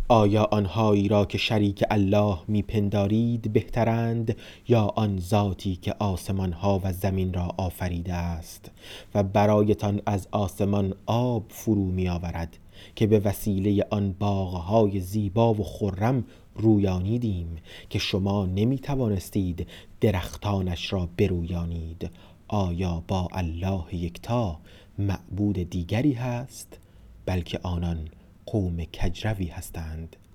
آیا آنهایی را که شریک الله میپندارید بهترند یا آن ذاتی که آسمان ها و زمین را آفریده است و برایتان از آسمان آب فرو می آورد که به وسیله آن باغهای زیبا و خرم رویانیدیم که شما نمی توانستید درختانش را برویانید؟ آیا با الله یکتا معبود دیگری هست؟ بلکه آنان قوم کجروی هستند.